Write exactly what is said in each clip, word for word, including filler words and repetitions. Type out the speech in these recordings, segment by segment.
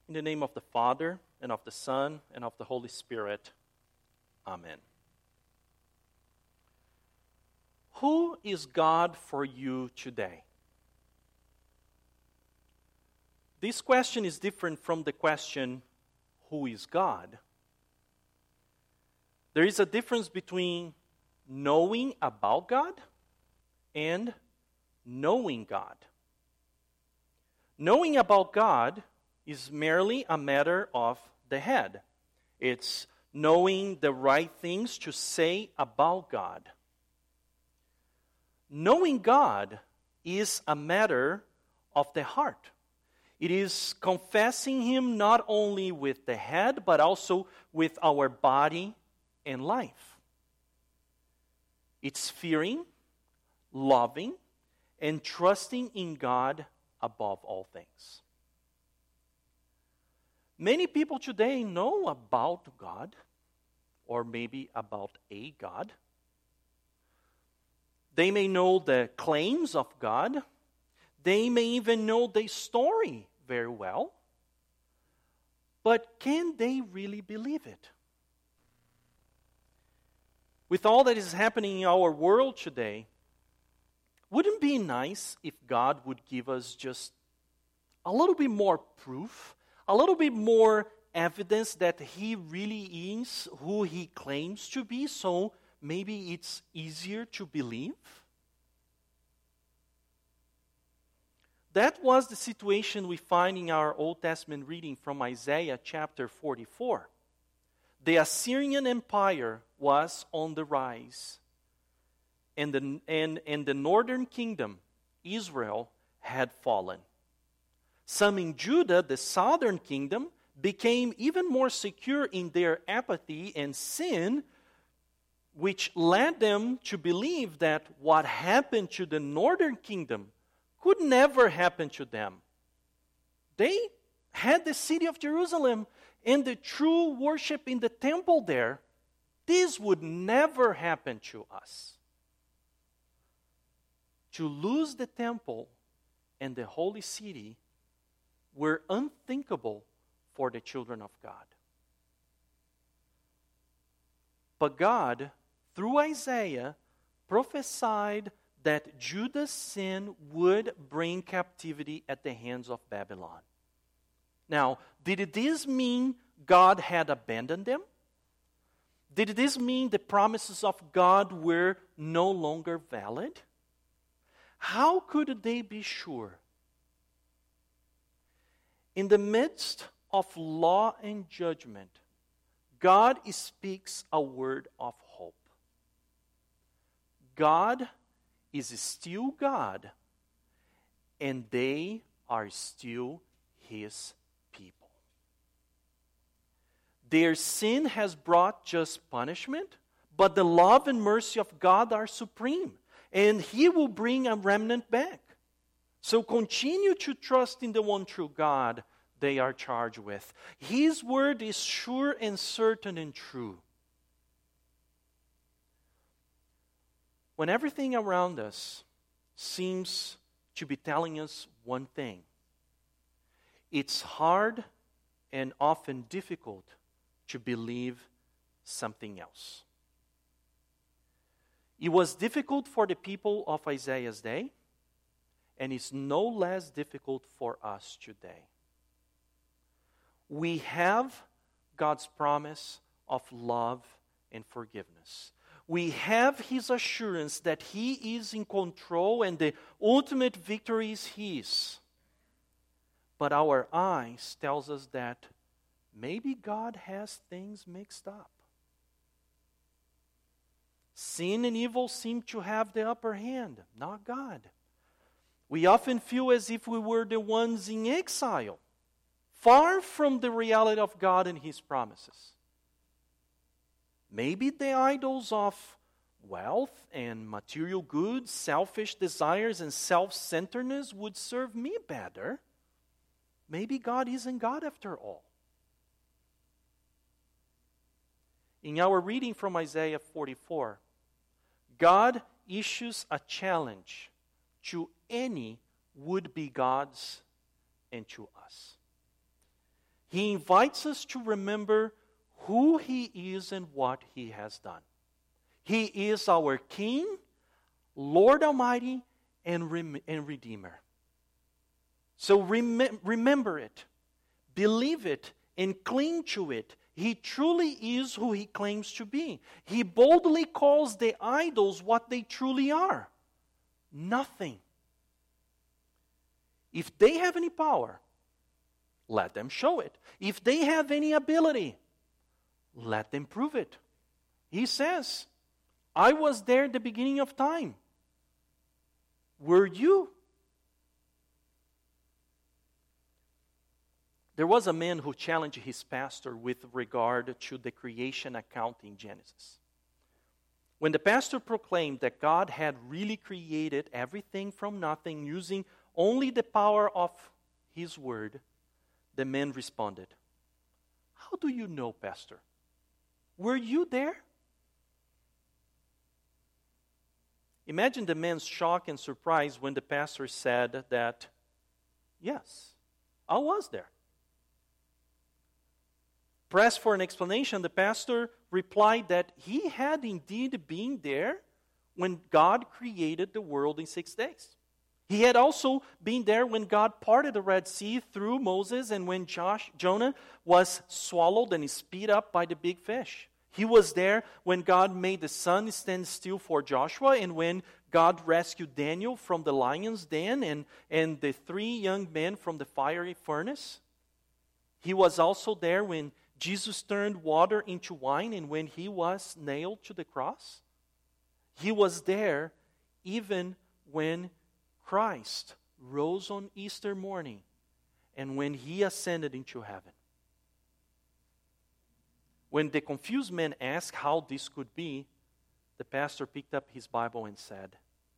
In the name of the Father, and of the Son, and of the Holy Spirit. Amen. Who is God for you today? This question is different from the question, who is God? There is a difference between knowing about God and knowing God. Knowing about God is merely a matter of the head. It's knowing the right things to say about God. Knowing God is a matter of the heart. It is confessing Him not only with the head, but also with our body and life. It's fearing, loving, and trusting in God above all things. Many people today know about God, or maybe about a God. They may know the claims of God. They may even know the story very well. But can they really believe it? With all that is happening in our world today, wouldn't it be nice if God would give us just a little bit more proof, a little bit more evidence that He really is who He claims to be, so maybe it's easier to believe? That was the situation we find in our Old Testament reading from Isaiah chapter forty-four. The Assyrian Empire was on the rise, and the, and, and the northern kingdom, Israel, had fallen. Some in Judah, the southern kingdom, became even more secure in their apathy and sin, which led them to believe that what happened to the northern kingdom could never happen to them. They had the city of Jerusalem and the true worship in the temple there. This would never happen to us. To lose the temple and the holy city were unthinkable for the children of God. But God, through Isaiah, prophesied that Judah's sin would bring captivity at the hands of Babylon. Now, did this mean God had abandoned them? Did this mean the promises of God were no longer valid? How could they be sure? In the midst of law and judgment, God speaks a word of hope. God is still God, and they are still His people. Their sin has brought just punishment, but the love and mercy of God are supreme, and He will bring a remnant back. So continue to trust in the one true God they are charged with. His word is sure and certain and true. When everything around us seems to be telling us one thing, it's hard and often difficult to believe something else. It was difficult for the people of Isaiah's day, and it's no less difficult for us today. We have God's promise of love and forgiveness. We have His assurance that He is in control and the ultimate victory is His. But our eyes tells us that maybe God has things mixed up. Sin and evil seem to have the upper hand, not God. We often feel as if we were the ones in exile, far from the reality of God and His promises. Maybe the idols of wealth and material goods, selfish desires and self-centeredness would serve me better. Maybe God isn't God after all. In our reading from Isaiah forty-four, God issues a challenge to any would-be gods and to us. He invites us to remember who He is and what He has done. He is our King, Lord Almighty, and, Rem- and Redeemer. So rem- remember it, believe it, and cling to it. He truly is who He claims to be. He boldly calls the idols what they truly are: nothing. If they have any power, let them show it. If they have any ability, let them prove it. He says, I was there at the beginning of time. Were you? There was a man who challenged his pastor with regard to the creation account in Genesis. When the pastor proclaimed that God had really created everything from nothing using only the power of His word, the man responded, How do you know, Pastor? Were you there? Imagine the man's shock and surprise when the pastor said that, Yes, I was there. Pressed for an explanation, the pastor replied that he had indeed been there when God created the world in six days. He had also been there when God parted the Red Sea through Moses and when Josh, Jonah was swallowed and spit up by the big fish. He was there when God made the sun stand still for Joshua and when God rescued Daniel from the lion's den and, and the three young men from the fiery furnace. He was also there when Jesus turned water into wine and when He was nailed to the cross. He was there even when Christ rose on Easter morning and when He ascended into heaven. When the confused man asked how this could be, the pastor picked up his Bible and said,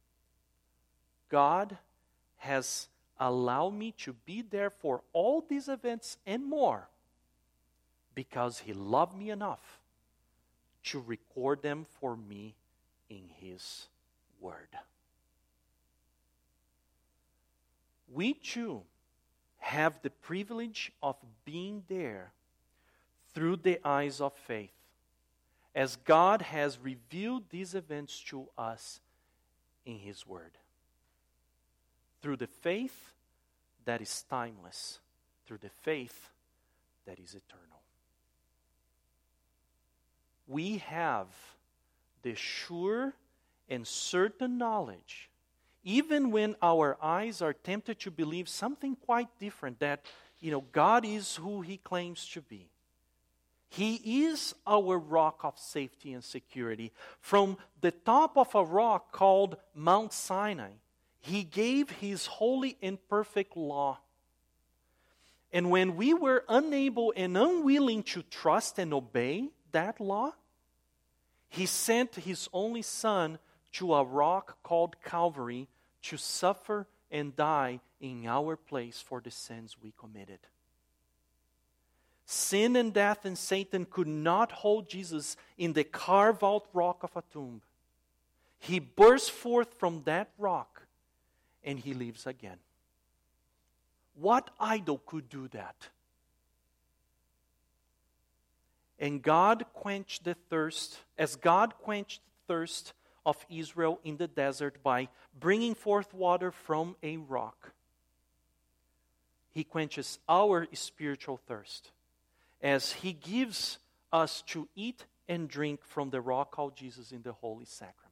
God has allowed me to be there for all these events and more because He loved me enough to record them for me in His Word. We too have the privilege of being there through the eyes of faith, as God has revealed these events to us in His Word. Through the faith that is timeless, through the faith that is eternal. We have the sure and certain knowledge, even when our eyes are tempted to believe something quite different, that, you know, God is who He claims to be. He is our rock of safety and security. From the top of a rock called Mount Sinai, He gave His holy and perfect law. And when we were unable and unwilling to trust and obey that law, He sent His only Son to a rock called Calvary to suffer and die in our place for the sins we committed. Sin and death and Satan could not hold Jesus in the carved-out rock of a tomb. He burst forth from that rock and He lives again. What idol could do that? And God quenched the thirst, as God quenched the thirst of Israel in the desert by bringing forth water from a rock, He quenches our spiritual thirst as He gives us to eat and drink from the rock called Jesus in the Holy Sacrament.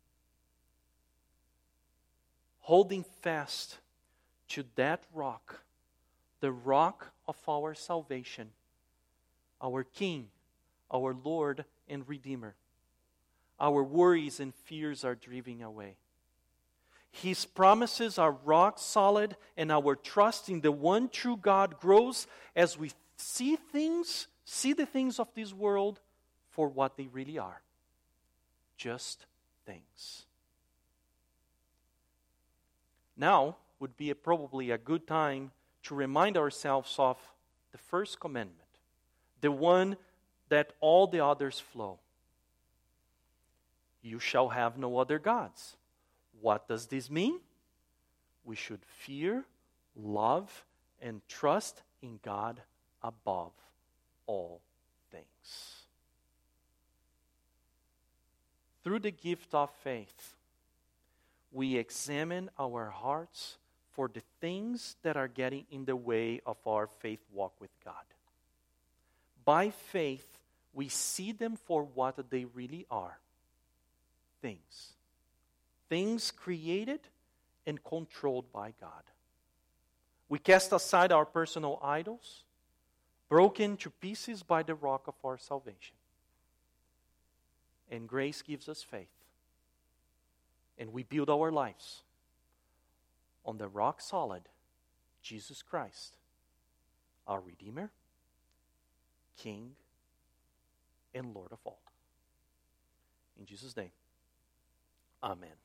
Holding fast to that rock, the rock of our salvation, our King, our Lord and Redeemer, our worries and fears are driven away. His promises are rock solid, and our trust in the one true God grows as we see things, see the things of this world for what they really are. Just things. Now would be a, probably a good time to remind ourselves of the first commandment, the one that all the others flow. You shall have no other gods. What does this mean? We should fear, love, and trust in God above all things. Through the gift of faith, we examine our hearts for the things that are getting in the way of our faith walk with God. By faith, we see them for what they really are. Things. Things created and controlled by God. We cast aside our personal idols, broken to pieces by the rock of our salvation. And grace gives us faith. And we build our lives on the rock solid, Jesus Christ, our Redeemer, King, and Lord of all. In Jesus' name, amen.